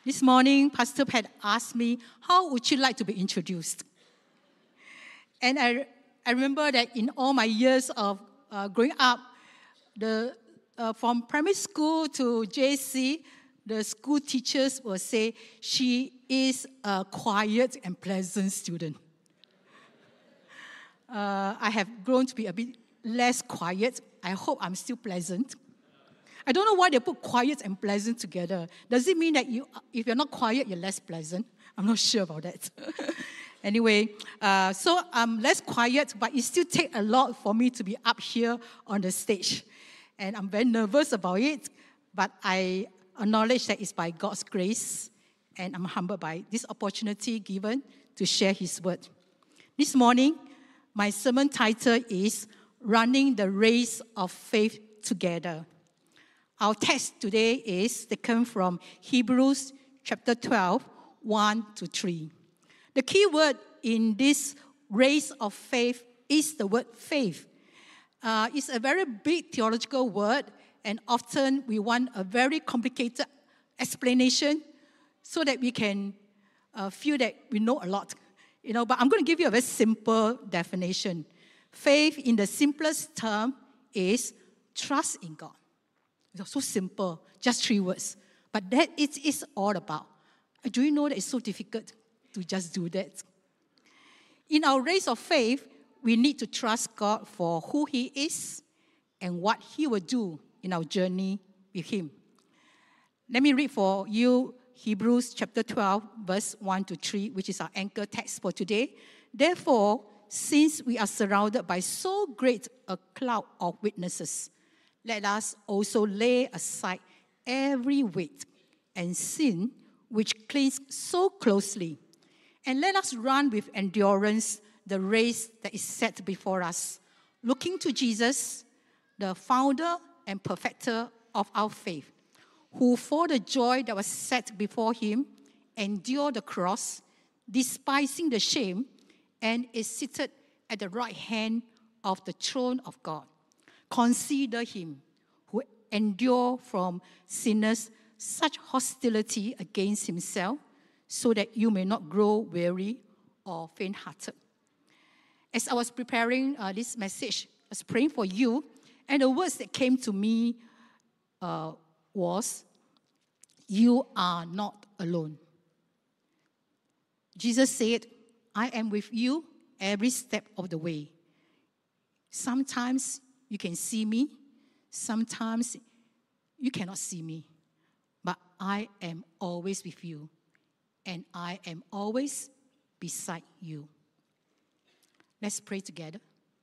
This morning, Pastor Pat asked me, how would you like to be introduced? And I remember that in all my years of growing up, from primary school to JC, the school teachers will say, she is a quiet and pleasant student. I have grown to be a bit less quiet. I hope I'm still pleasant. I don't know why they put quiet and pleasant together. Does it mean that if you're not quiet, you're less pleasant? I'm not sure about that. Anyway, so I'm less quiet, but it still takes a lot for me to be up here on the stage. And I'm very nervous about it, but I acknowledge that it's by God's grace, and I'm humbled by this opportunity given to share His word. This morning, my sermon title is Running the Race of Faith Together. Our text today is taken from Hebrews chapter 12, 1 to 3. The key word in this race of faith is the word faith. It's a very big theological word, and often we want a very complicated explanation so that we can feel that we know a lot. But I'm going to give you a very simple definition. Faith, in the simplest term, is trust in God. It's so simple, just 3 words. But that it is all about. Do you know that it's so difficult to just do that? In our race of faith, we need to trust God for who He is and what He will do in our journey with Him. Let me read for you Hebrews chapter 12, verse 1 to 3, which is our anchor text for today. Therefore, since we are surrounded by so great a cloud of witnesses, let us also lay aside every weight and sin which clings so closely, and let us run with endurance the race that is set before us, looking to Jesus, the founder and perfecter of our faith, who for the joy that was set before Him endured the cross, despising the shame, and is seated at the right hand of the throne of God. Consider Him who endured from sinners such hostility against Himself, so that you may not grow weary or faint-hearted. As I was preparing this message, I was praying for you, and the words that came to me was, you are not alone. Jesus said, I am with you every step of the way. Sometimes you can see me, sometimes you cannot see me, but I am always with you, and I am always beside you. Let's pray together.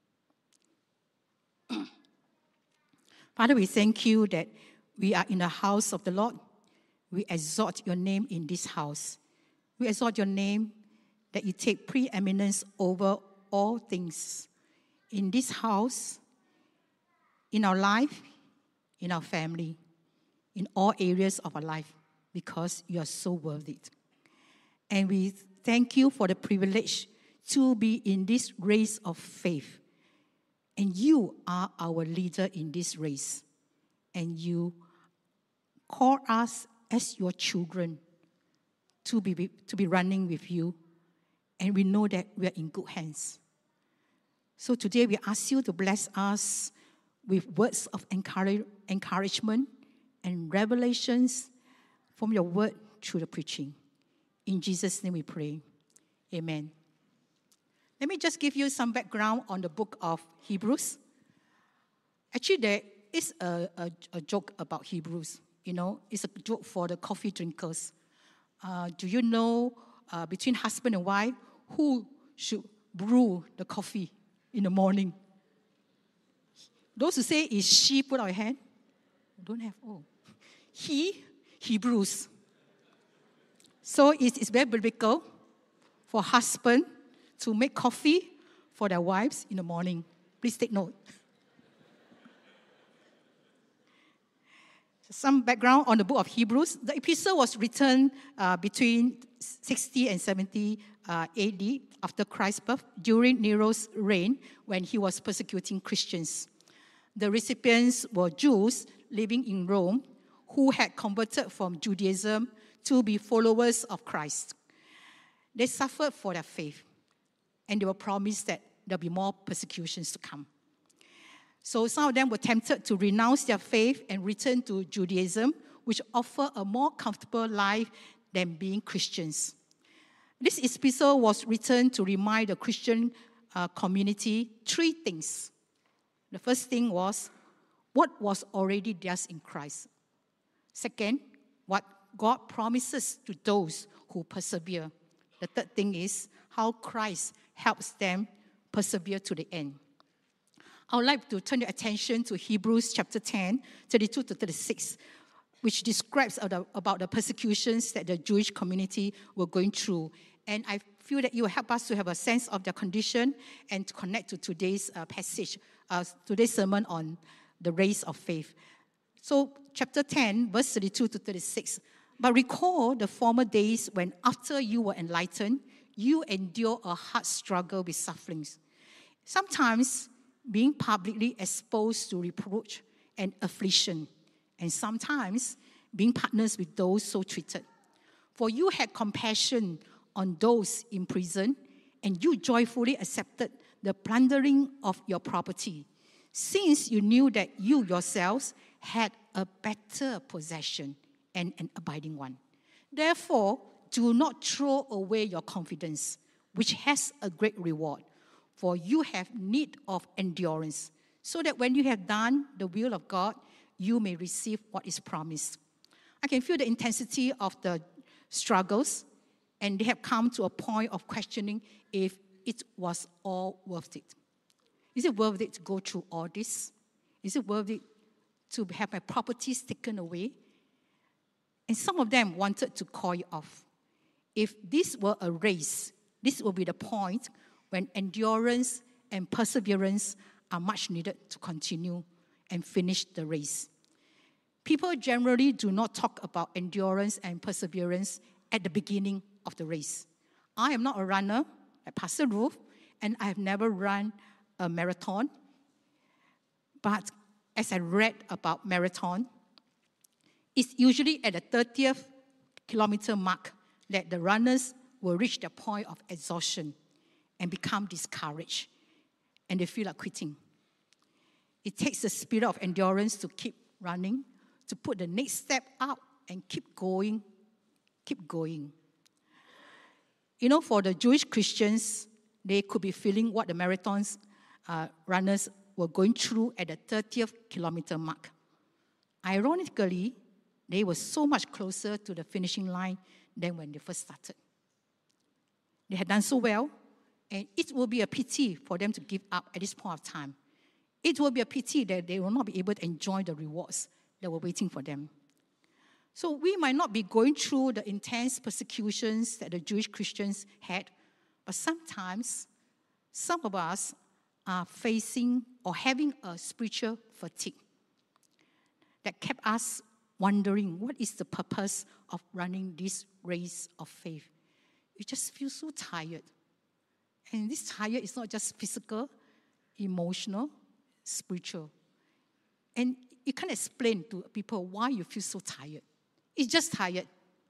Father, we thank you that we are in the house of the Lord. We exalt your name in this house. We exalt your name that you take preeminence over all things in this house, in our life, in our family, in all areas of our life, because you are so worth it. And we thank you for the privilege to be in this race of faith. And you are our leader in this race. And you call us as your children to be running with you. And we know that we are in good hands. So today we ask you to bless us with words of encouragement and revelations from your word through the preaching. In Jesus' name we pray. Amen. Let me just give you some background on the book of Hebrews. Actually, there is a joke about Hebrews. It's a joke for the coffee drinkers. Do you know, between husband and wife, who should brew the coffee in the morning? Those who say, is she, put out your hand. Don't have, He brews. So it's very biblical for husband to make coffee for their wives in the morning. Please take note. Some background on the book of Hebrews. The epistle was written between 60 and 70 AD after Christ's birth, during Nero's reign when he was persecuting Christians. The recipients were Jews living in Rome who had converted from Judaism to be followers of Christ. They suffered for their faith, and they were promised that there'll be more persecutions to come. So some of them were tempted to renounce their faith and return to Judaism, which offered a more comfortable life than being Christians. This epistle was written to remind the Christian community three things. The first thing was what was already theirs in Christ. Second, what God promises to those who persevere. The third thing is how Christ helps them persevere to the end. I would like to turn your attention to Hebrews chapter 10, 32 to 36, which describes about the persecutions that the Jewish community were going through. And I feel that you will help us to have a sense of their condition and to connect to today's passage, today's sermon on the race of faith. So chapter 10, verse 32 to 36. But recall the former days when after you were enlightened, you endure a hard struggle with sufferings. Sometimes being publicly exposed to reproach and affliction, and sometimes being partners with those so treated. For you had compassion on those in prison, and you joyfully accepted the plundering of your property, since you knew that you yourselves had a better possession and an abiding one. Therefore, do not throw away your confidence, which has a great reward. For you have need of endurance, so that when you have done the will of God, you may receive what is promised. I can feel the intensity of the struggles, and they have come to a point of questioning if it was all worth it. Is it worth it to go through all this? Is it worth it to have my properties taken away? And some of them wanted to call it off. If this were a race, this will be the point when endurance and perseverance are much needed to continue and finish the race. People generally do not talk about endurance and perseverance at the beginning of the race. I am not a runner like Pastor Ruth, and I have never run a marathon. But as I read about marathon, it's usually at the 30th kilometer mark that the runners will reach the point of exhaustion and become discouraged, and they feel like quitting. It takes the spirit of endurance to keep running, to put the next step out and keep going, keep going. You know, for the Jewish Christians, they could be feeling what the marathons runners were going through at the 30th kilometer mark. Ironically, they were so much closer to the finishing line than when they first started. They had done so well, and it will be a pity for them to give up at this point of time. It will be a pity that they will not be able to enjoy the rewards that were waiting for them. So we might not be going through the intense persecutions that the Jewish Christians had, but sometimes some of us are facing or having a spiritual fatigue that kept us wondering, what is the purpose of running this race of faith? You just feel so tired. And this tired is not just physical, emotional, spiritual. And you can't explain to people why you feel so tired. It's just tired.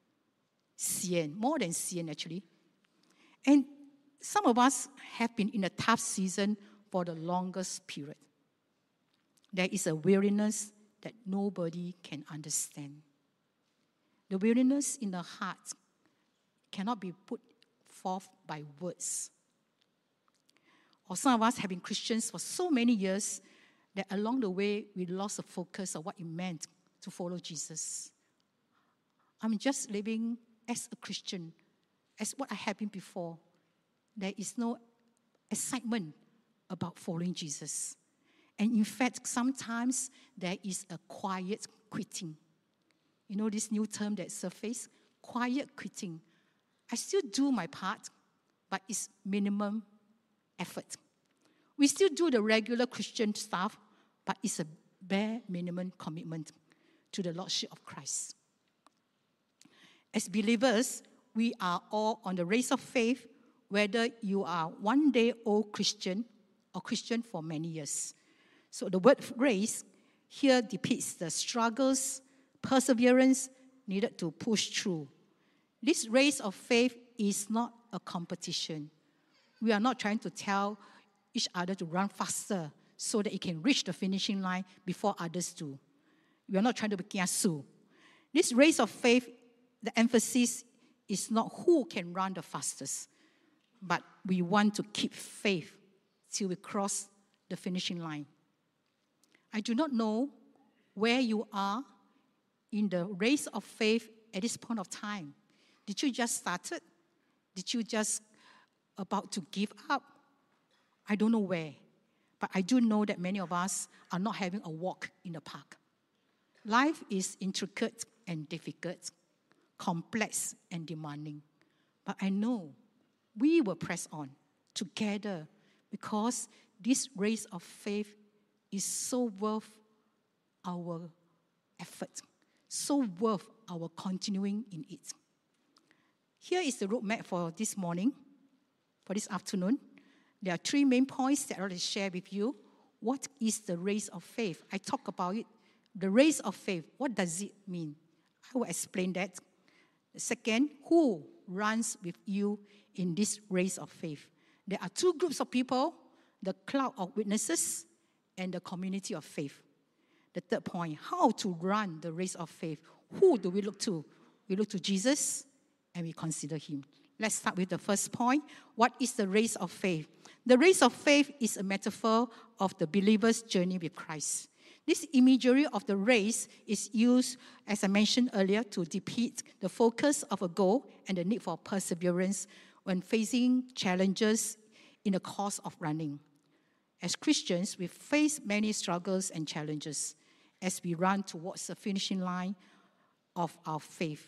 Sian, more than sian actually. And some of us have been in a tough season for the longest period. There is a weariness that nobody can understand. The weariness in the heart cannot be put forth by words. Or some of us have been Christians for so many years that along the way we lost the focus of what it meant to follow Jesus. I'm just living as a Christian, as what I have been before. There is no excitement about following Jesus. And in fact, sometimes there is a quiet quitting. You know this new term that surfaced? Quiet quitting. I still do my part, but it's minimum effort. We still do the regular Christian stuff, but it's a bare minimum commitment to the Lordship of Christ. As believers, we are all on the race of faith, whether you are one-day-old Christian or Christian for many years. So the word race here depicts the struggles, perseverance needed to push through This race of faith is not a competition. We are not trying to tell each other to run faster so that it can reach the finishing line before others do. We are not trying to be kiasu. This race of faith, the emphasis is not who can run the fastest, but we want to keep faith till we cross the finishing line. I do not know where you are in the race of faith at this point of time. Did you just started? Did you just about to give up? I don't know where, but I do know that many of us are not having a walk in the park. Life is intricate and difficult, complex and demanding. But I know we will press on together because this race of faith is so worth our effort, so worth our continuing in it. Here is the roadmap for this morning, for this afternoon. There are 3 main points that I want to share with you. What is the race of faith? I talk about it. The race of faith, what does it mean? I will explain that. Second, who runs with you in this race of faith? There are 2 groups of people, the cloud of witnesses and the community of faith. The third point, how to run the race of faith. Who do we look to? We look to Jesus and we consider him. Let's start with the first point. What is the race of faith? The race of faith is a metaphor of the believer's journey with Christ. This imagery of the race is used, as I mentioned earlier, to depict the focus of a goal and the need for perseverance when facing challenges in the course of running. As Christians, we face many struggles and challenges as we run towards the finishing line of our faith.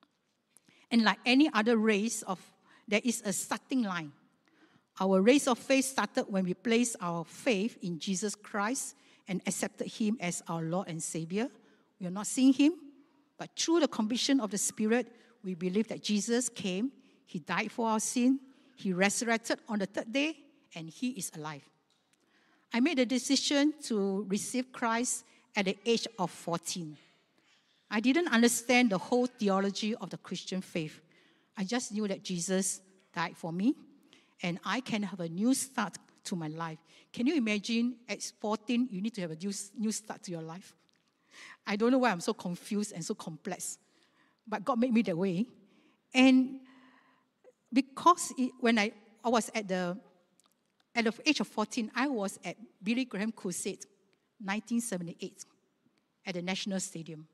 And like any other race, there is a starting line. Our race of faith started when we placed our faith in Jesus Christ and accepted him as our Lord and Savior. We are not seeing him, but through the conviction of the Spirit, we believe that Jesus came, he died for our sin, he resurrected on the 3rd day, and he is alive. I made a decision to receive Christ at the age of 14. I didn't understand the whole theology of the Christian faith. I just knew that Jesus died for me, and I can have a new start to my life. Can you imagine at 14, you need to have a new start to your life? I don't know why I'm so confused and so complex, but God made me that way. And because when I was at the age of 14, I was at Billy Graham Crusade, 1978, at the National Stadium.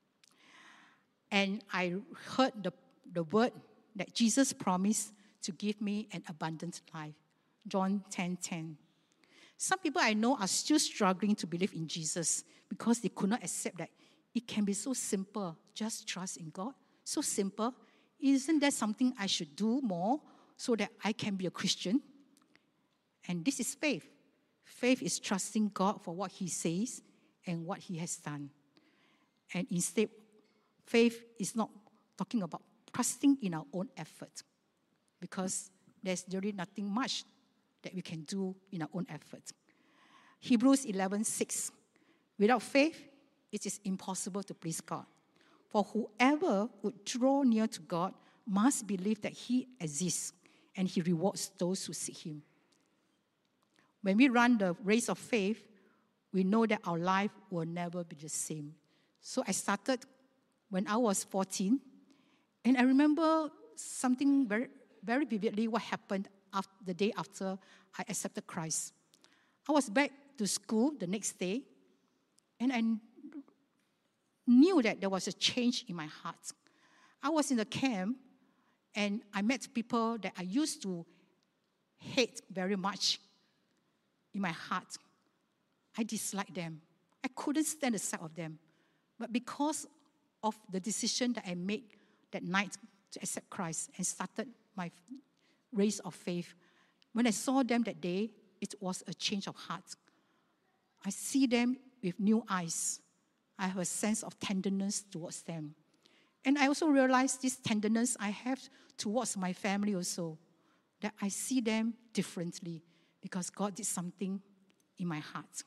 And I heard the word that Jesus promised to give me an abundant life. John 10:10. Some people I know are still struggling to believe in Jesus because they could not accept that it can be so simple. Just trust in God. So simple. Isn't that something I should do more so that I can be a Christian? And this is faith. Faith is trusting God for what he says and what he has done. And instead, faith is not talking about trusting in our own effort, because there's really nothing much that we can do in our own effort. Hebrews 11:6. Without faith, it is impossible to please God. For whoever would draw near to God must believe that he exists and he rewards those who seek him. When we run the race of faith, we know that our life will never be the same. So I started when I was 14, and I remember something very, very vividly what happened the day after I accepted Christ. I was back to school the next day, and I knew that there was a change in my heart. I was in the camp, and I met people that I used to hate very much in my heart. I disliked them. I couldn't stand the sight of them. But because of the decision that I made that night to accept Christ and started my race of faith, when I saw them that day, it was a change of heart. I see them with new eyes. I have a sense of tenderness towards them. And I also realized this tenderness I have towards my family also, that I see them differently because God did something in my heart.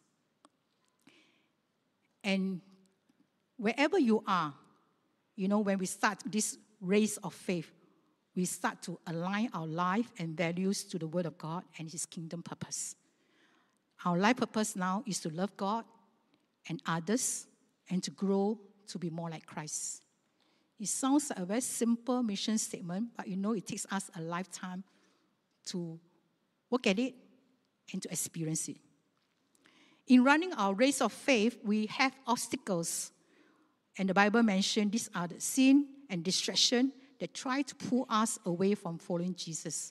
And wherever you are, when we start this race of faith, we start to align our life and values to the Word of God and His kingdom purpose. Our life purpose now is to love God and others and to grow to be more like Christ. It sounds like a very simple mission statement, but it takes us a lifetime to work at it and to experience it. In running our race of faith, we have obstacles. And the Bible mentioned these are the sin and distraction that try to pull us away from following Jesus.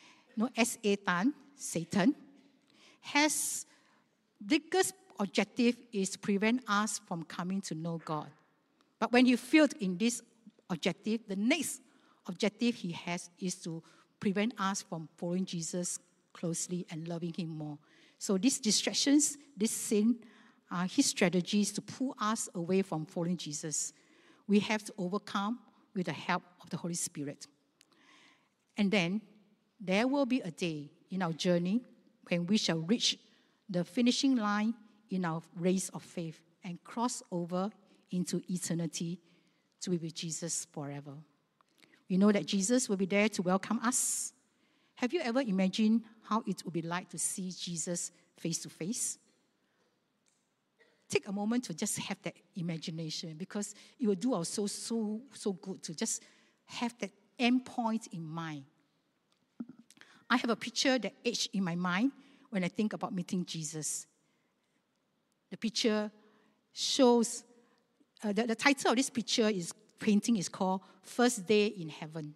Satan, has biggest objective is to prevent us from coming to know God. But when he failed in this objective, the next objective he has is to prevent us from following Jesus closely and loving him more. So these distractions, this sin, are his strategies to pull us away from following Jesus. We have to overcome with the help of the Holy Spirit. And then there will be a day in our journey when we shall reach the finishing line in our race of faith and cross over into eternity to be with Jesus forever. We know that Jesus will be there to welcome us. Have you ever imagined how it would be like to see Jesus face to face? Take a moment to just have that imagination, because it will do our soul so good to just have that end point in mind. I have a picture that etched in my mind when I think about meeting Jesus. The picture shows, the title of this painting is called First Day in Heaven.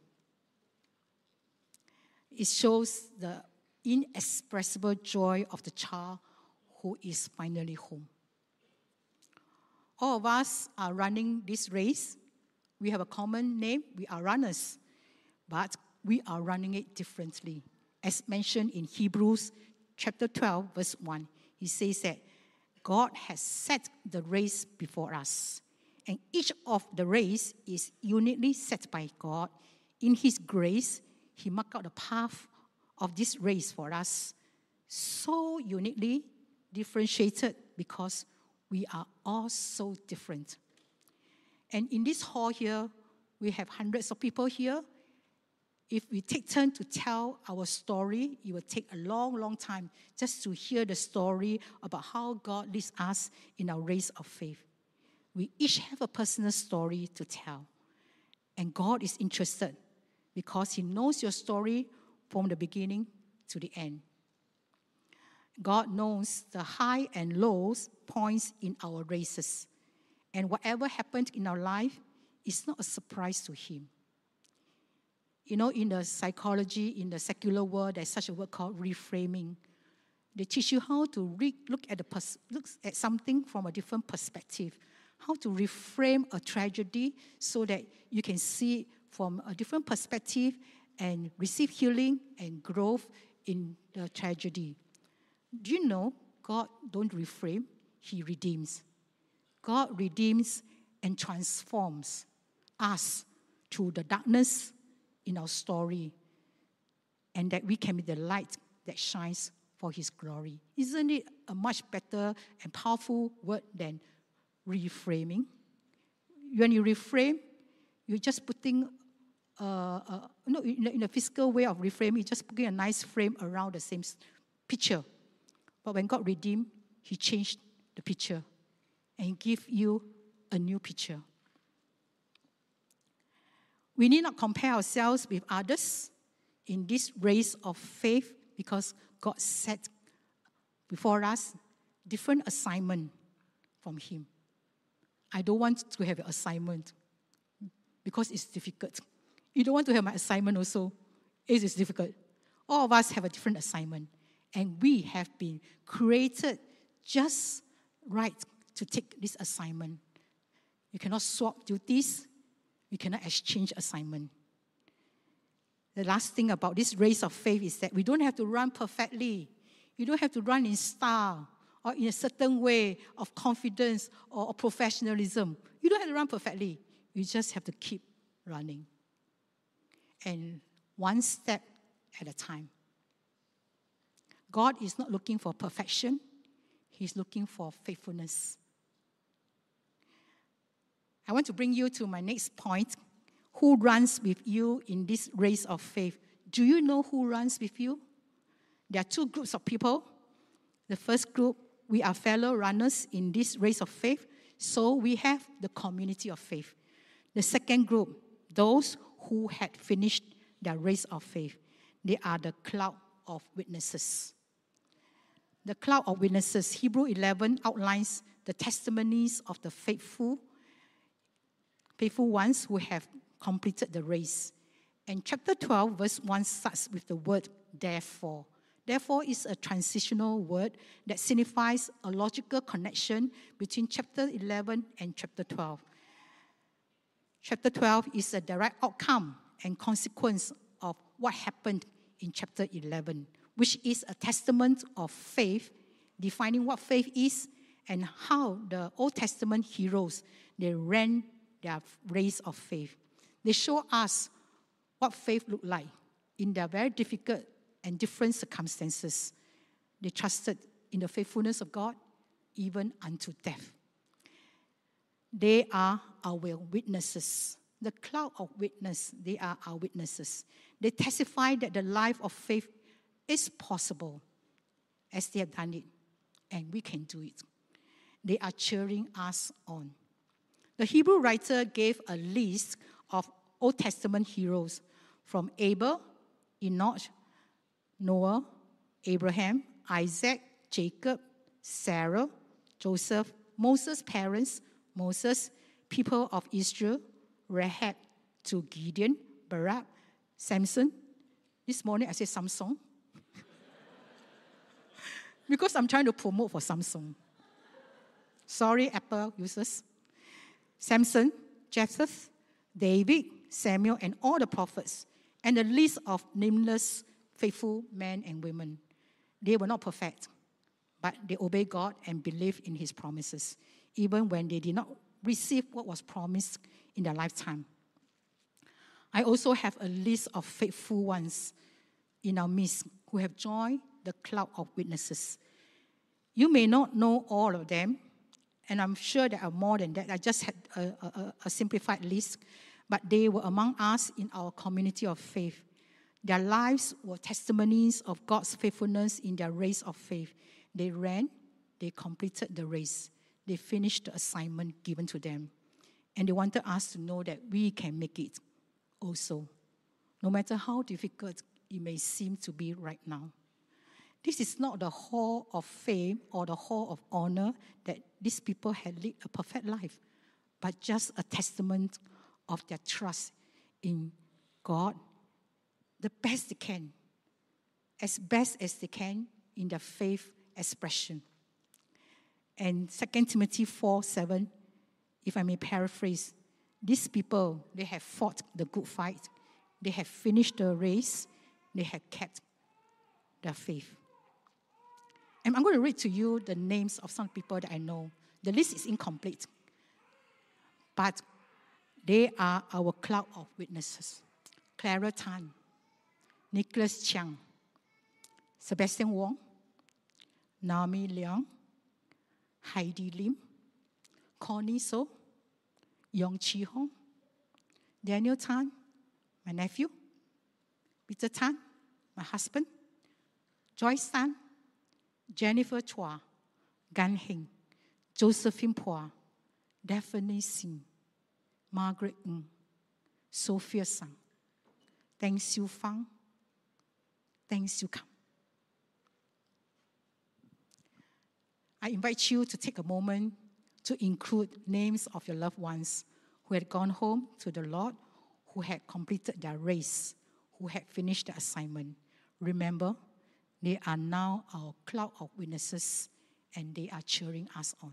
It shows the inexpressible joy of the child who is finally home. All of us are running this race. We have a common name. We are runners. But we are running it differently. As mentioned in Hebrews chapter 12, verse 1, he says that God has set the race before us. And each of the race is uniquely set by God. In his grace, he marked out the path of this race for us. So uniquely differentiated because we are all so different. And in this hall here, we have hundreds of people here. If we take turn to tell our story, it will take a long, long time just to hear the story about how God leads us in our race of faith. We each have a personal story to tell. And God is interested because he knows your story from the beginning to the end. God knows the high and lows points in our races. And whatever happened in our life is not a surprise to him. In the psychology, in the secular world, there's such a word called reframing. They teach you how to look at something from a different perspective, how to reframe a tragedy so that you can see it from a different perspective and receive healing and growth in the tragedy. Do you know God don't reframe, he redeems. God redeems and transforms us through the darkness in our story, and that we can be the light that shines for his glory. Isn't it a much better and powerful word than reframing? When you reframe, you're just putting, in a physical way of reframing, you're just putting a nice frame around the same picture. But when God redeemed, he changed the picture and give you a new picture. We need not compare ourselves with others in this race of faith because God set before us different assignment from him. I don't want to have an assignment because it's difficult. You don't want to have my assignment also. It is difficult. All of us have a different assignment. And we have been created just right to take this assignment. You cannot swap duties. We cannot exchange assignment. The last thing about this race of faith is that we don't have to run perfectly. You don't have to run in style or in a certain way of confidence or professionalism. You don't have to run perfectly. You just have to keep running. And one step at a time. God is not looking for perfection. He's looking for faithfulness. I want to bring you to my next point. who runs with you in this race of faith. Do you know who runs with you? There are two groups of people. The first group, we are fellow runners in this race of faith, so we have the community of faith. The second group, those who had finished their race of faith, they are the cloud of witnesses. The cloud of witnesses, Hebrew 11 outlines the testimonies of the faithful ones who have completed the race. And chapter 12, verse 1 starts with the word therefore. Therefore is a transitional word that signifies a logical connection between chapter 11 and chapter 12. Chapter 12 is a direct outcome and consequence of what happened in chapter 11, which is a testament of faith, defining what faith is and how the Old Testament heroes, they ran their race of faith. They show us what faith looked like in their very difficult and different circumstances. They trusted in the faithfulness of God, even unto death. They are our witnesses. The cloud of witness, they are our witnesses. They testify that the life of faith is possible as they have done it, and we can do it. They are cheering us on. The Hebrew writer gave a list of Old Testament heroes from Abel, Enoch, Noah, Abraham, Isaac, Jacob, Sarah, Joseph, Moses' parents, Moses, people of Israel, Rahab, to Gideon, Barak, Samson. This morning I said Samsung because I'm trying to promote for Samsung. Sorry, Apple users. Samson, Jephthah, David, Samuel, and all the prophets, and a list of nameless faithful men and women. They were not perfect, but they obeyed God and believed in His promises, even when they did not receive what was promised in their lifetime. I also have a list of faithful ones in our midst who have joined the cloud of witnesses. You may not know all of them, and I'm sure there are more than that. I just had a simplified list, but they were among us in our community of faith. Their lives were testimonies of God's faithfulness in their race of faith. They ran, they completed the race, they finished the assignment given to them. And they wanted us to know that we can make it also, no matter how difficult it may seem to be right now. This is not the hall of fame or the hall of honor that these people had led a perfect life, but just a testament of their trust in God, the best they can, as best as they can in their faith expression. And 2 Timothy 4:7, if I may paraphrase, these people, they have fought the good fight, they have finished the race, they have kept their faith. And I'm going to read to you the names of some people that I know. The list is incomplete, but they are our cloud of witnesses. Clara Tan, Nicholas Chiang, Sebastian Wong, Naomi Leong, Heidi Lim, Connie So, Yong Chi Hong, Daniel Tan, my nephew, Peter Tan, my husband, Joyce Tan, Jennifer Chua, Gan Heng, Josephine Phua, Daphne Singh, Margaret Ng, Sophia Sang, Deng Xiu Fang, Deng Xiu Kam. I invite you to take a moment to include names of your loved ones who had gone home to the Lord, who had completed their race, who had finished their assignment. Remember, they are now our cloud of witnesses, and they are cheering us on.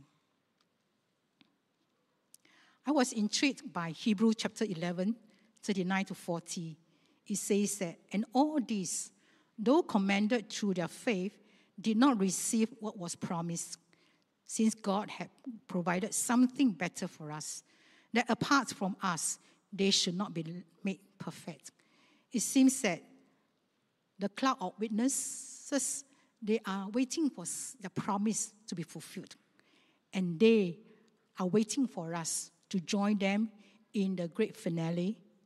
I was intrigued by Hebrew chapter 11, 39 to 40. It says that, and all these, though commended through their faith, did not receive what was promised, since God had provided something better for us, that apart from us, they should not be made perfect. It seems that the cloud of witnesses, they are waiting for the promise to be fulfilled. And they are waiting for us to join them in the great finale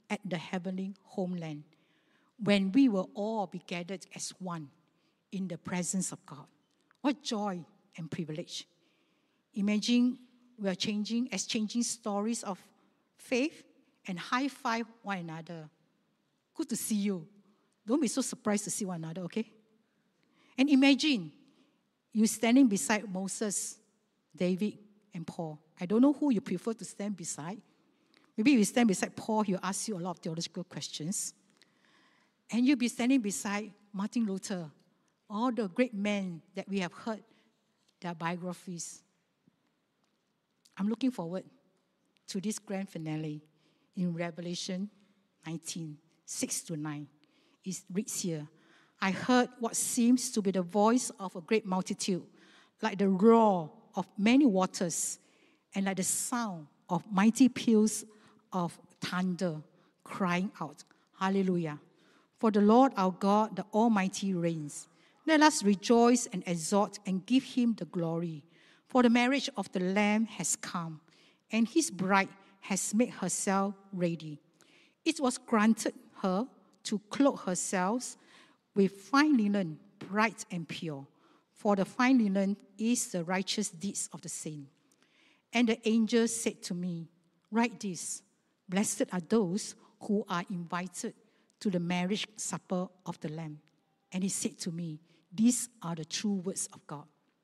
at the heavenly homeland, when we will all be gathered as one in the presence of God. What joy and privilege. Imagine we are exchanging stories of faith and high-five one another. Good to see you. Don't be so surprised to see one another, okay? And imagine you standing beside Moses, David, and Paul. I don't know who you prefer to stand beside. Maybe if you stand beside Paul, he'll ask you a lot of theological questions. And you'll be standing beside Martin Luther, all the great men that we have heard their biographies. I'm looking forward to this grand finale in Revelation 19, 6-9. It reads here, I heard what seems to be the voice of a great multitude, like the roar of many waters, and like the sound of mighty peals of thunder, crying out, Hallelujah. For the Lord our God, the Almighty, reigns. Let us rejoice and exult and give him the glory. For the marriage of the Lamb has come, and his bride has made herself ready. It was granted her to clothe herself with fine linen, bright and pure. For the fine linen is the righteous deeds of the saint. And the angel said to me, write this, blessed are those who are invited to the marriage supper of the Lamb. And he said to me, these are the true words of God.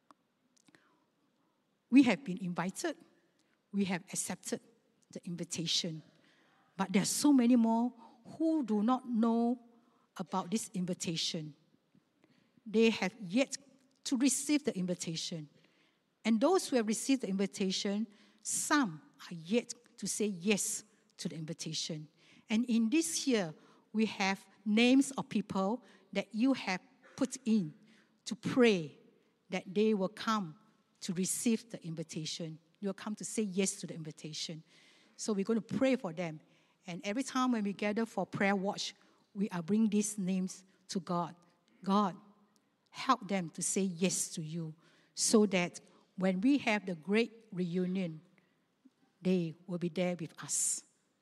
We have been invited. We have accepted the invitation. But there are so many more who do not know about this invitation. They have yet to receive the invitation. And those who have received the invitation, some are yet to say yes to the invitation. And in this year, we have names of people that you have put in to pray that they will come to receive the invitation. You will come to say yes to the invitation. So we're going to pray for them. And every time when we gather for prayer watch, we are bringing these names to God. God, help them to say yes to you so that when we have the great reunion, they will be there with us.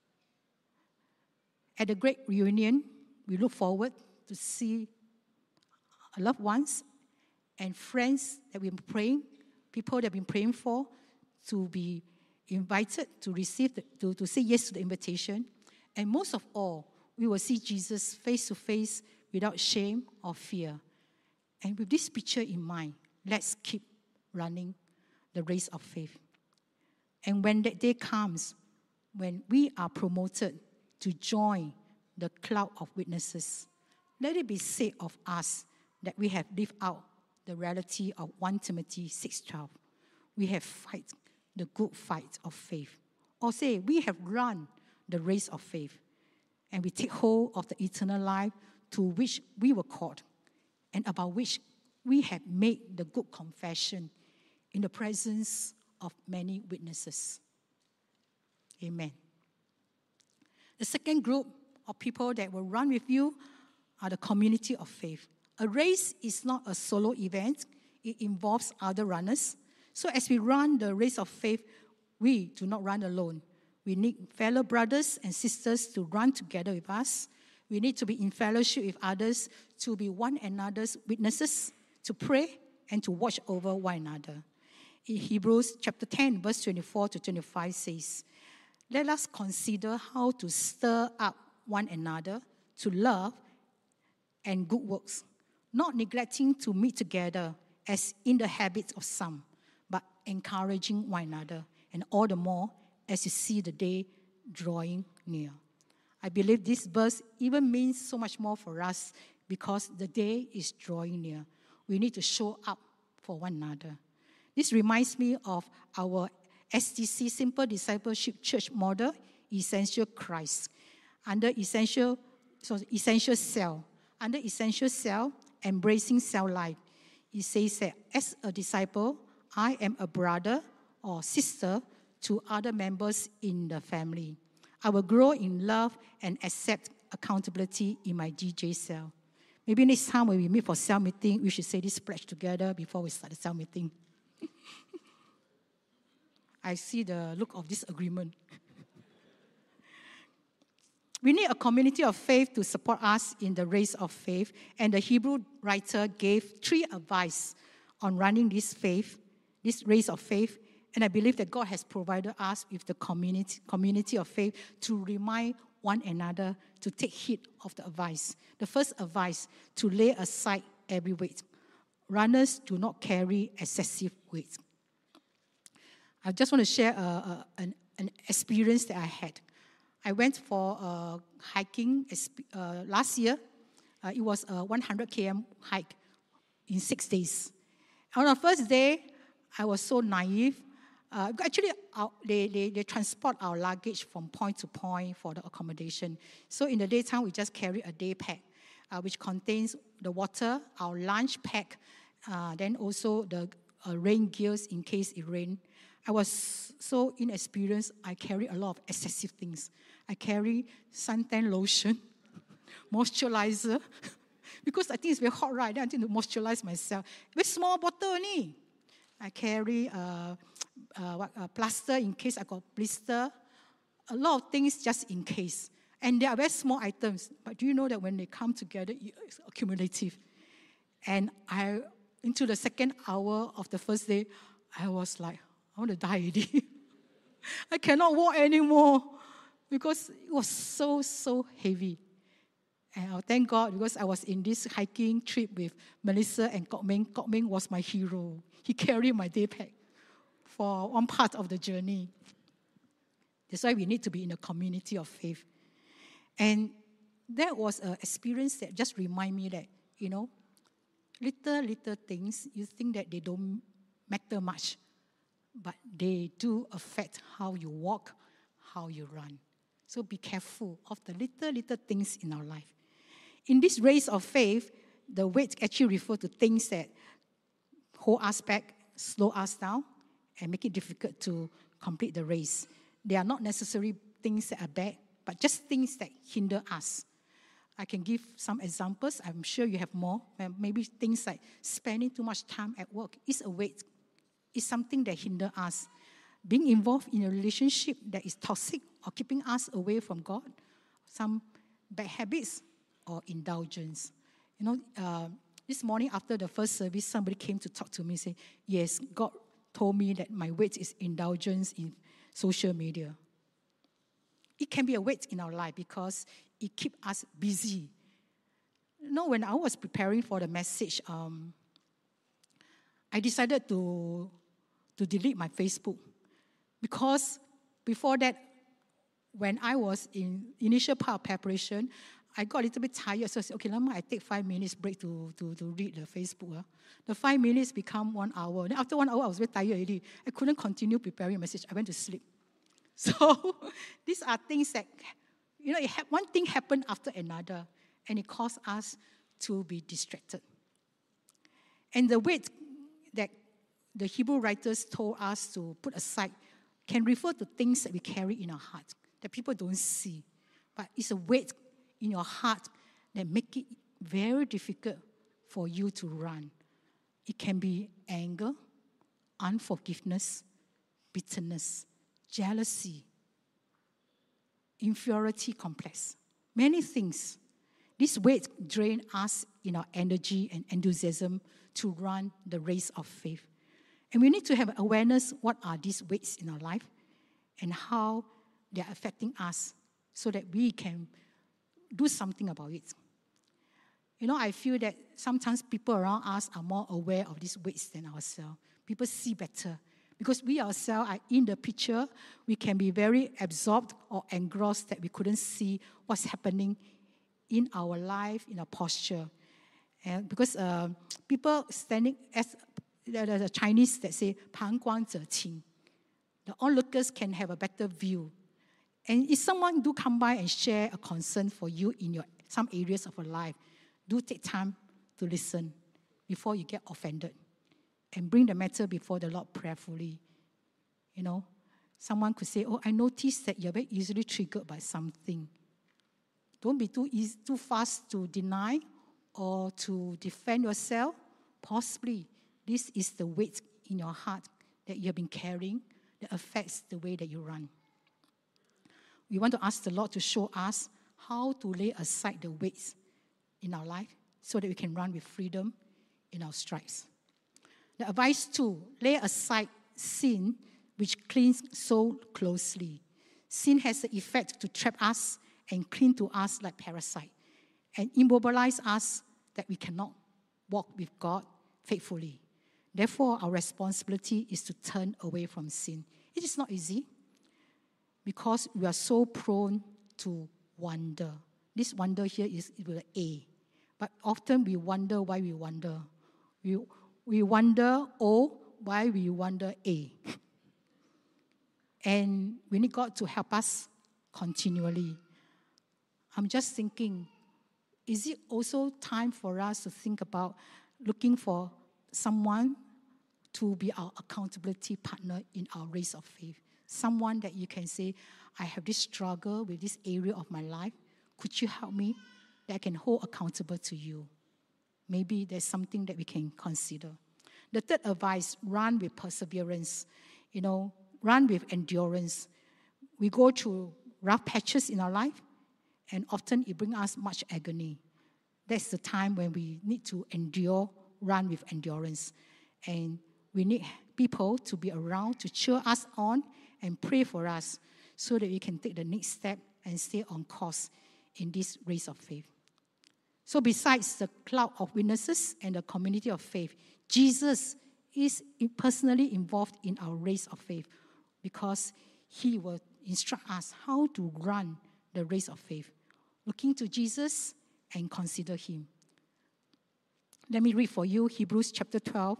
At the great reunion, we look forward to see our loved ones and friends that we've been praying, people that we've been praying for, to be invited to receive, to say yes to the invitation. And most of all, we will see Jesus face to face without shame or fear. And with this picture in mind, let's keep running the race of faith. And when that day comes, when we are promoted to join the cloud of witnesses, let it be said of us that we have lived out the reality of 1 Timothy 6:12. We have fight the good fight of faith. Or say, we have run the race of faith, and we take hold of the eternal life to which we were called, and about which we have made the good confession in the presence of many witnesses. Amen. The second group of people that will run with you are the community of faith. A race is not a solo event. It involves other runners. So as we run the race of faith, we do not run alone. We need fellow brothers and sisters to run together with us. We need to be in fellowship with others, to be one another's witnesses, to pray and to watch over one another. In Hebrews chapter 10, verse 24-25 says, let us consider how to stir up one another to love and good works, not neglecting to meet together as in the habit of some, but encouraging one another, and all the more as you see the day drawing near. I believe this verse even means so much more for us because the day is drawing near. We need to show up for one another. This reminds me of our SDC, Simple Discipleship Church model, Essential Christ. Under Essential Cell. Under Essential Cell, Embracing Cell Life. It says that as a disciple, I am a brother or sister to other members in the family. I will grow in love and accept accountability in my DJ cell. Maybe next time when we meet for cell meeting, we should say this pledge together before we start the cell meeting. I see the look of disagreement. We need a community of faith to support us in the race of faith. And the Hebrew writer gave 3 advice on running this race of faith. And I believe that God has provided us with the community of faith to remind one another to take heed of the advice. The first advice, to lay aside every weight. Runners do not carry excessive weight. I just want to share an experience that I had. I went for hiking last year. It was a 100 km hike in 6 days. On the first day, I was so naive. Actually, they transport our luggage from point to point for the accommodation. So in the daytime, we just carry a day pack, which contains the water, our lunch pack, then also the rain gears in case it rained. I was so inexperienced, I carry a lot of excessive things. I carry suntan lotion, moisturizer, because I think it's very hot, right? Then I need to moisturize myself. Very small bottle only. I carry a plaster in case I got blister. A lot of things just in case. And they are very small items. But do you know that when they come together, it's accumulative? And into the second hour of the first day, I was like, I want to die already. I cannot walk anymore because it was so heavy. And I thank God because I was in this hiking trip with Melissa and Kok Meng. Kok Meng was my hero. He carried my day pack for one part of the journey. That's why we need to be in a community of faith. And that was an experience that just reminded me that, little things, you think that they don't matter much, but they do affect how you walk, how you run. So be careful of the little things in our life. In this race of faith, the weight actually refers to things that hold us back, slow us down, and make it difficult to complete the race. They are not necessarily things that are bad, but just things that hinder us. I can give some examples. I'm sure you have more. Maybe things like spending too much time at work is a weight. It's something that hinders us. Being involved in a relationship that is toxic or keeping us away from God. Some bad habits or indulgence. This morning after the first service, somebody came to talk to me and say, yes, God told me that my weight is indulgence in social media. It can be a weight in our life because it keeps us busy. When I was preparing for the message, I decided to delete my Facebook because before that, when I was in initial part of preparation, I got a little bit tired, so I said, okay, I take 5 minutes break to read the Facebook. The 5 minutes become 1 hour. Then after 1 hour, I was very tired already. I couldn't continue preparing a message. I went to sleep. So these are things that, one thing happened after another, and it caused us to be distracted. And the weight that the Hebrew writers told us to put aside can refer to things that we carry in our heart, that people don't see. But it's a weight in your heart that make it very difficult for you to run. It can be anger, unforgiveness, bitterness, jealousy, inferiority complex. Many things. This weight drain us in our energy and enthusiasm to run the race of faith. And we need to have awareness what are these weights in our life and how they are affecting us so that we can do something about it. I feel that sometimes people around us are more aware of these weights than ourselves. People see better. Because we ourselves are in the picture, we can be very absorbed or engrossed that we couldn't see what's happening in our life, in our posture. And because people standing, as the Chinese that say, 旁观者清, the onlookers can have a better view. And if someone do come by and share a concern for you in some areas of your life, do take time to listen before you get offended. And bring the matter before the Lord prayerfully. Someone could say, I noticed that you're very easily triggered by something. Don't be too fast to deny or to defend yourself. Possibly, this is the weight in your heart that you have been carrying that affects the way that you run. We want to ask the Lord to show us how to lay aside the weights in our life so that we can run with freedom in our strides. The advice 2, lay aside sin which clings so closely. Sin has the effect to trap us and cling to us like parasite and immobilize us that we cannot walk with God faithfully. Therefore, our responsibility is to turn away from sin. It is not easy because we are so prone to wonder. This wonder here is with an A. But often we wonder why we wonder. We wonder O, why we wonder A. And we need God to help us continually. I'm just thinking, is it also time for us to think about looking for someone to be our accountability partner in our race of faith? Someone that you can say, I have this struggle with this area of my life. Could you help me? That I can hold accountable to you. Maybe there's something that we can consider. The third advice, run with perseverance. Run with endurance. We go through rough patches in our life, and often it brings us much agony. That's the time when we need to endure, run with endurance. And we need people to be around to cheer us on and pray for us so that we can take the next step and stay on course in this race of faith. So besides the cloud of witnesses and the community of faith, Jesus is personally involved in our race of faith because he will instruct us how to run the race of faith. Looking to Jesus and consider him. Let me read for you Hebrews chapter 12,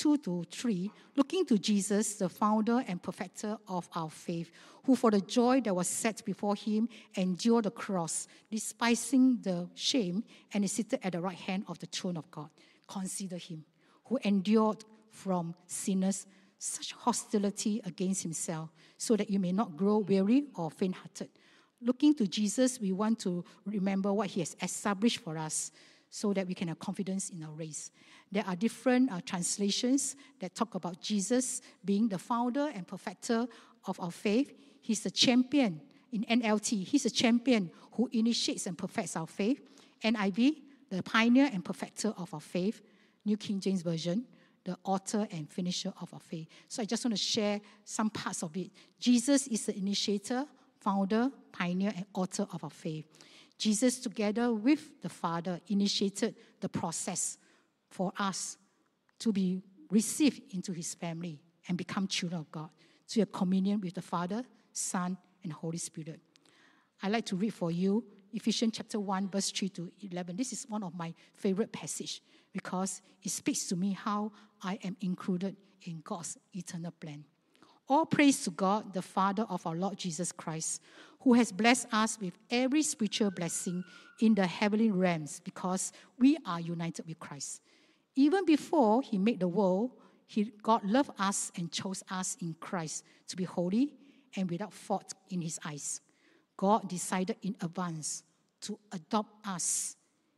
2-3. Looking to Jesus, the founder and perfecter of our faith, who for the joy that was set before him endured the cross, despising the shame, and is seated at the right hand of the throne of God. Consider him, who endured from sinners such hostility against himself, so that you may not grow weary or faint-hearted. Looking to Jesus, we want to remember what he has established for us so that we can have confidence in our race. There are different translations that talk about Jesus being the founder and perfecter of our faith. He's the champion. In NLT, he's a champion who initiates and perfects our faith. NIV, the pioneer and perfecter of our faith. New King James Version, the author and finisher of our faith. So I just want to share some parts of it. Jesus is the initiator, founder, pioneer, and author of our faith. Jesus, together with the Father, initiated the process for us to be received into his family and become children of God, to have communion with the Father, Son, and Holy Spirit. I'd like to read for you Ephesians chapter 1, verse 3-11. This is one of my favorite passages because it speaks to me how I am included in God's eternal plan. All praise to God, the Father of our Lord Jesus Christ, who has blessed us with every spiritual blessing in the heavenly realms because we are united with Christ. Even before he made the world, God loved us and chose us in Christ to be holy and without fault in his eyes. God decided in advance to adopt us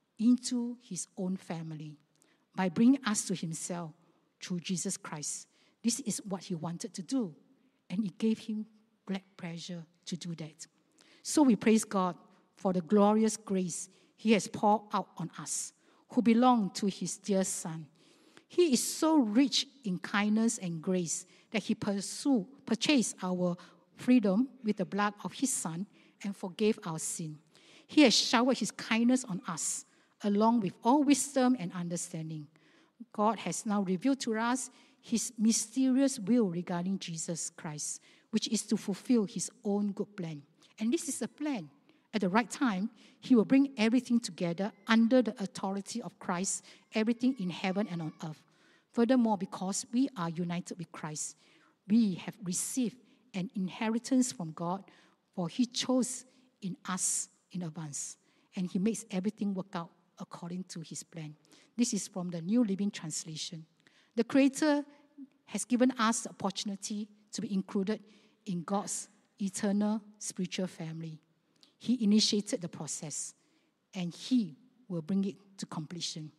into his own family by bringing us to himself through Jesus Christ. This is what he wanted to do, and it gave him great pleasure to do that. So we praise God for the glorious grace he has poured out on us, who belong to his dear Son. He is so rich in kindness and grace that he purchased our freedom with the blood of his Son and forgave our sin. He has showered his kindness on us, along with all wisdom and understanding. God has now revealed to us his mysterious will regarding Jesus Christ, which is to fulfill his own good plan. And this is a plan. At the right time, he will bring everything together under the authority of Christ, everything in heaven and on earth. Furthermore, because we are united with Christ, we have received an inheritance from God, for he chose in us in advance. And he makes everything work out according to his plan. This is from the New Living Translation. The Creator has given us the opportunity to be included in God's eternal spiritual family. He initiated the process, and he will bring it to completion.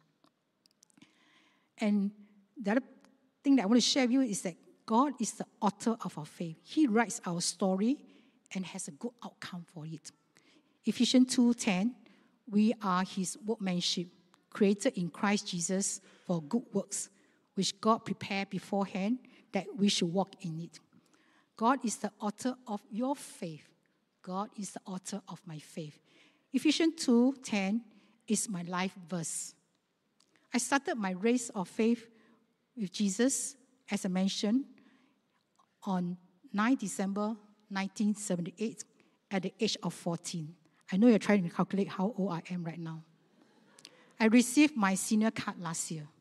And the other thing that I want to share with you is that God is the author of our faith. He writes our story and has a good outcome for it. Ephesians 2:10, we are his workmanship, created in Christ Jesus for good works, which God prepared beforehand that we should walk in it. God is the author of your faith. God is the author of my faith. Ephesians 2:10 is my life verse. I started my race of faith with Jesus, as I mentioned, on 9 December 1978 at the age of 14. I know you're trying to calculate how old I am right now. I received my senior card last year.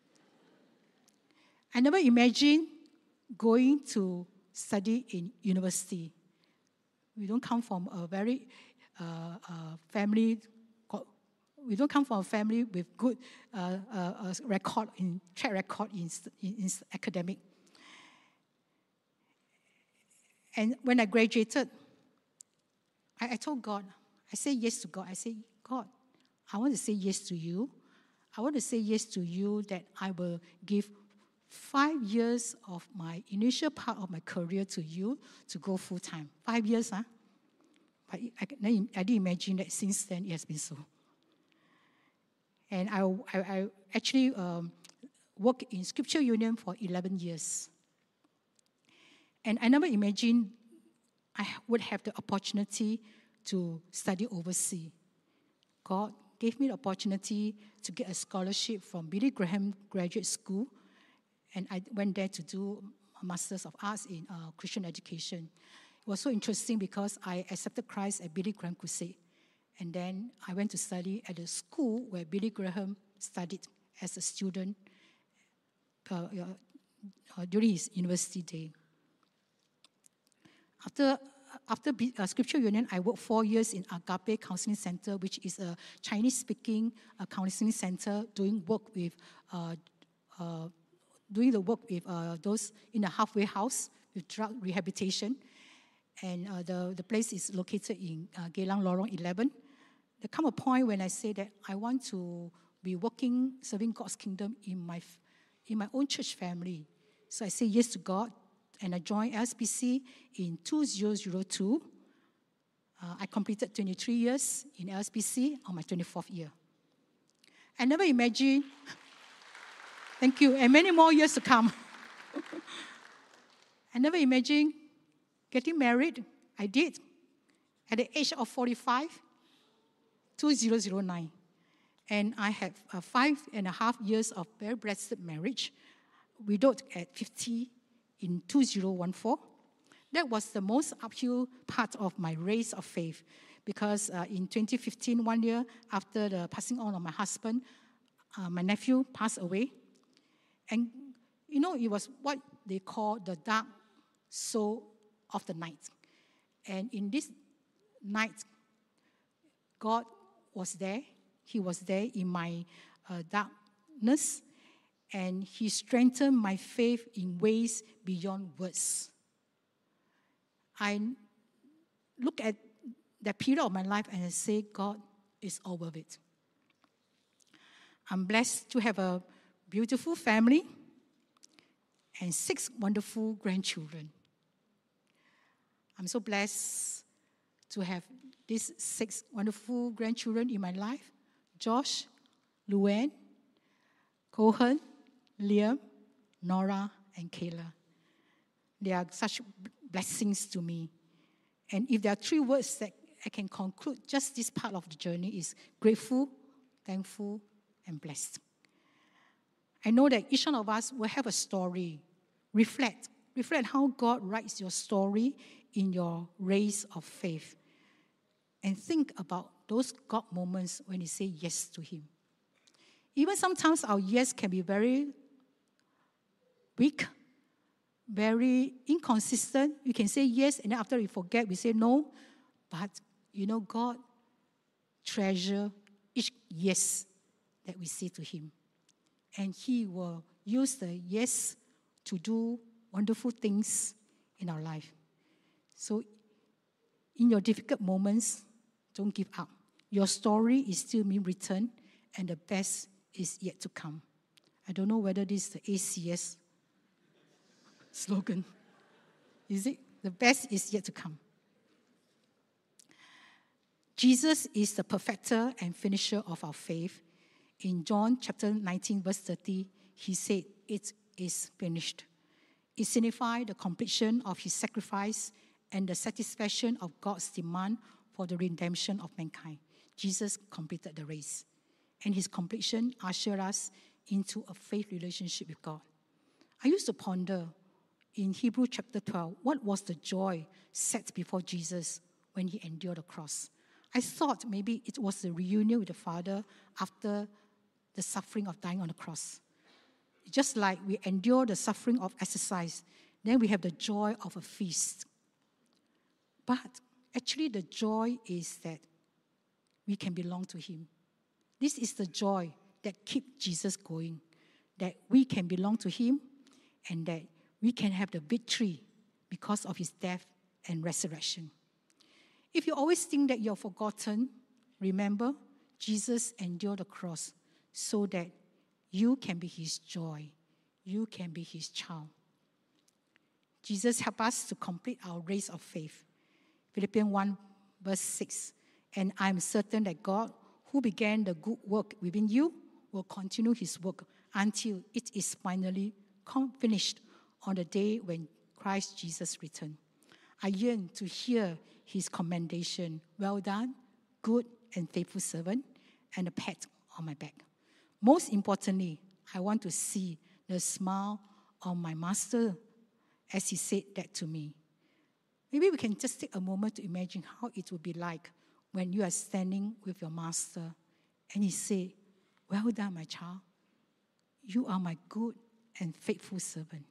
I never imagined going to study in university. We don't come from a very family. We don't come from a family with good track record in academic. And when I graduated, I told God, I said yes to God. I said, God, I want to say yes to you. I want to say yes to you that I will give 5 years of my initial part of my career to you to go full time. 5 years, huh? But I didn't imagine that since then it has been so. And I actually worked in Scripture Union for 11 years. And I never imagined I would have the opportunity to study overseas. God gave me the opportunity to get a scholarship from Billy Graham Graduate School, and I went there to do a Master's of Arts in Christian Education. It was so interesting because I accepted Christ at Billy Graham Crusade, and then I went to study at the school where Billy Graham studied as a student during his university day. After Scripture Union, I worked 4 years in Agape Counseling Center, which is a Chinese-speaking counseling center doing the work with those in a halfway house with drug rehabilitation. And the place is located in Geylang Lorong 11. There come a point when I say that I want to be working, serving God's kingdom in my own church family. So I say yes to God, and I joined LSPC in 2002. I completed 23 years in LSPC on my 24th year. I never imagined, thank you, and many more years to come. I never imagined getting married. I did. At the age of 45, 2009. And I have 5.5 years of very blessed marriage, widowed at 50 in 2014. That was the most uphill part of my race of faith, because in 2015, 1 year after the passing on of my husband, my nephew passed away. And, it was what they call the dark soul of the night. And in this night, God was there. He was there in my darkness, and He strengthened my faith in ways beyond words. I look at that period of my life and I say, God, it's all worth it. I'm blessed to have a beautiful family and 6 wonderful grandchildren. I'm so blessed to have these 6 wonderful grandchildren in my life: Josh, Luann, Cohen, Liam, Nora, and Kayla. They are such blessings to me. And if there are 3 words that I can conclude just this part of the journey, is grateful, thankful, and blessed. I know that each one of us will have a story. Reflect how God writes your story in your race of faith. And think about those God moments when you say yes to Him. Even sometimes our yes can be very weak, very inconsistent. We can say yes, and then after we forget, we say no. But, God treasures each yes that we say to Him. And He will use the yes to do wonderful things in our life. So, in your difficult moments, don't give up. Your story is still being written, and the best is yet to come. I don't know whether this is the ACS slogan. Is it? The best is yet to come. Jesus is the perfecter and finisher of our faith. In John chapter 19, verse 30, he said, "It is finished." It signifies the completion of his sacrifice and the satisfaction of God's demand for the redemption of mankind. Jesus completed the race, and his completion ushered us into a faith relationship with God. I used to ponder in Hebrews chapter 12, what was the joy set before Jesus when he endured the cross? I thought maybe it was the reunion with the Father after the suffering of dying on the cross. Just like we endure the suffering of exercise, then we have the joy of a feast. But actually the joy is that we can belong to him. This is the joy that keeps Jesus going, that we can belong to him and that we can have the victory because of his death and resurrection. If you always think that you're forgotten, remember, Jesus endured the cross so that you can be his joy. You can be his child. Jesus helped us to complete our race of faith. Philippians 1 verse 6. And I am certain that God, who began the good work within you, will continue his work until it is finally finished on the day when Christ Jesus returns. I yearn to hear his commendation. Well done, good and faithful servant, and a pat on my back. Most importantly, I want to see the smile on my master as he said that to me. Maybe we can just take a moment to imagine how it would be like when you are standing with your master and he said, well done, my child. You are my good and faithful servant.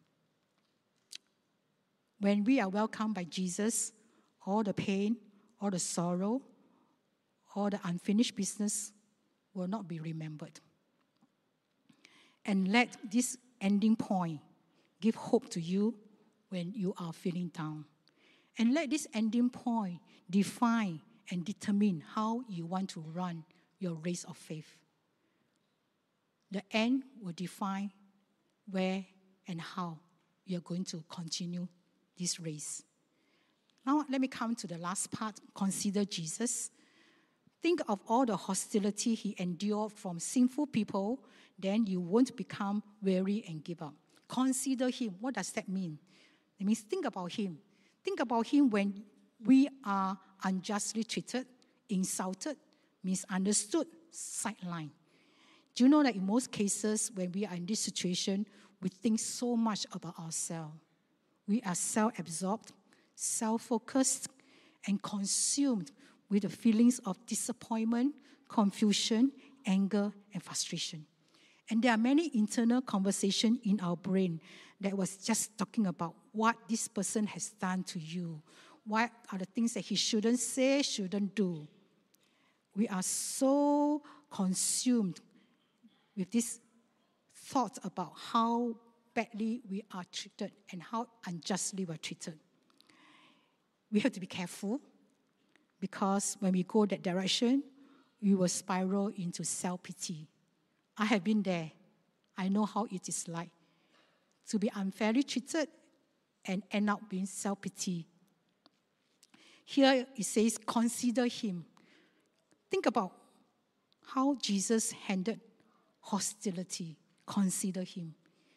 When we are welcomed by Jesus, all the pain, all the sorrow, all the unfinished business will not be remembered. And let this ending point give hope to you when you are feeling down. And let this ending point define and determine how you want to run your race of faith. The end will define where and how you are going to continue this race. Now, let me come to the last part. Consider Jesus. Think of all the hostility he endured from sinful people, then you won't become weary and give up. Consider him. What does that mean? It means think about him. Think about him when we are unjustly treated, insulted, misunderstood, sidelined. Do you know that in most cases, when we are in this situation, we think so much about ourselves. We are self-absorbed, self-focused, and consumed with the feelings of disappointment, confusion, anger, and frustration. And there are many internal conversations in our brain that was just talking about what this person has done to you. What are the things that he shouldn't say, shouldn't do. We are so consumed with this thought about how badly we are treated and how unjustly we're treated. We have to be careful because when we go that direction, we will spiral into self-pity. I have been there. I know how it is like to be unfairly treated and end up being self-pity. Here it says, consider him. Think about how Jesus handled hostility. Consider him.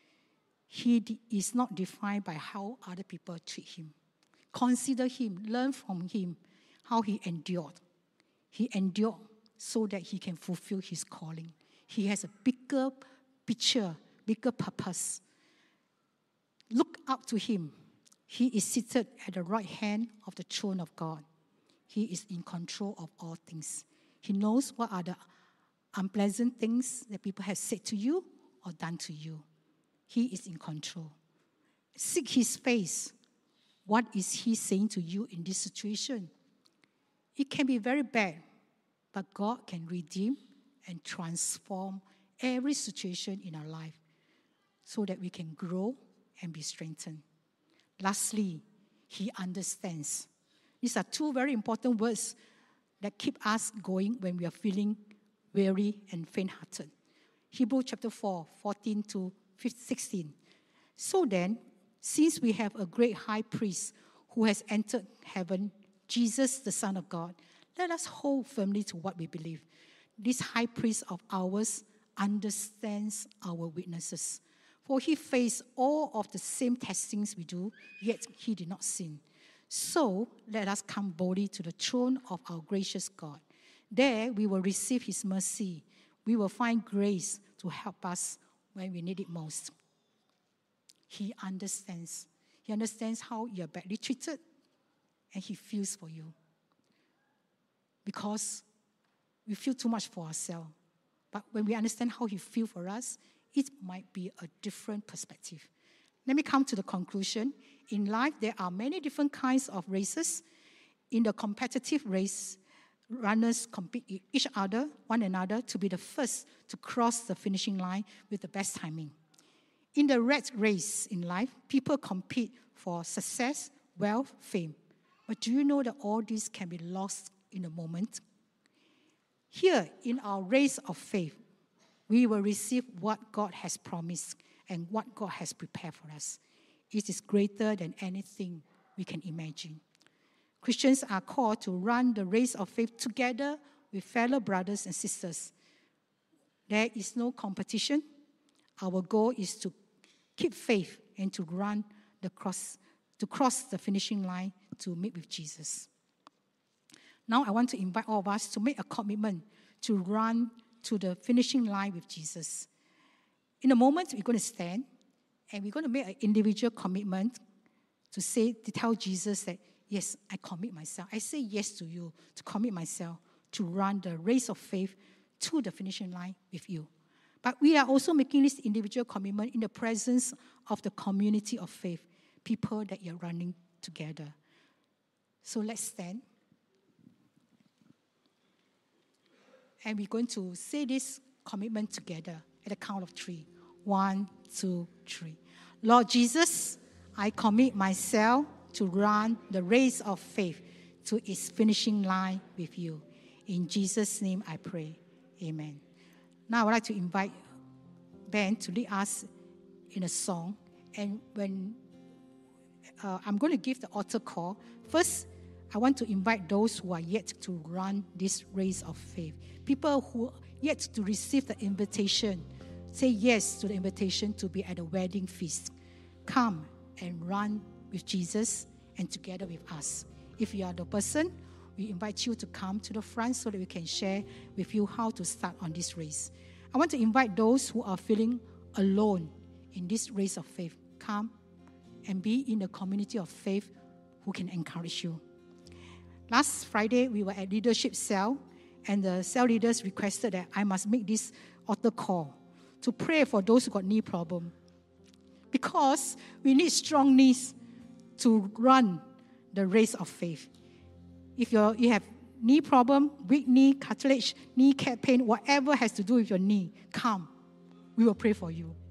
He is not defined by how other people treat him. Consider him. Learn from him how he endured. He endured so that he can fulfill his calling. He has a bigger picture, bigger purpose. Look up to him. He is seated at the right hand of the throne of God. He is in control of all things. He knows what are the unpleasant things that people have said to you or done to you. He is in control. Seek his face. What is he saying to you in this situation? It can be very bad, but God can redeem and transform every situation in our life so that we can grow and be strengthened. Lastly, he understands. These are two very important words that keep us going when we are feeling weary and faint-hearted. Hebrews chapter 4, 14 to 16. So then, since we have a great high priest who has entered heaven, Jesus, the Son of God, Let us hold firmly to what we believe. This high priest of ours understands our weaknesses. For he faced all of the same testings we do, yet he did not sin. So let us come boldly to the throne of our gracious God. There we will receive his mercy. We will find grace to help us when we need it most. He understands. He understands how you are badly treated, and he feels for you. Because we feel too much for ourselves. But when we understand how he feels for us, it might be a different perspective. Let me come to the conclusion. In life, there are many different kinds of races. In the competitive race, runners compete with each other, one another, to be the first to cross the finishing line with the best timing. In the rat race in life, people compete for success, wealth, fame. But do you know that all these can be lost in a moment? Here, in our race of faith, we will receive what God has promised and what God has prepared for us. It is greater than anything we can imagine. Christians are called to run the race of faith together with fellow brothers and sisters. There is no competition. Our goal is to keep faith and to cross the finishing line to meet with Jesus. Now I want to invite all of us to make a commitment to run to the finishing line with Jesus. In a moment, we're going to stand and we're going to make an individual commitment to tell Jesus that, yes, I commit myself. I say yes to you, to commit myself to run the race of faith to the finishing line with you. But we are also making this individual commitment in the presence of the community of faith, people that you're running together. So let's stand. And we're going to say this commitment together at the count of 3. 1, 2, 3. Lord Jesus, I commit myself to run the race of faith to its finishing line with you. In Jesus' name I pray. Amen. Now I would like to invite Ben to lead us in a song. And when I'm going to give the altar call, first I want to invite those who are yet to run this race of faith. People who are yet to receive the invitation. Say yes to the invitation to be at a wedding feast. Come and run with Jesus and together with us. If you are the person, we invite you to come to the front so that we can share with you how to start on this race. I want to invite those who are feeling alone in this race of faith. Come and be in the community of faith who can encourage you. Last Friday, we were at Leadership Cell, and the cell leaders requested that I must make this altar call to pray for those who got knee problem. Because we need strong knees to run the race of faith. If you have knee problem, weak knee, cartilage, kneecap pain, whatever has to do with your knee, come. We will pray for you.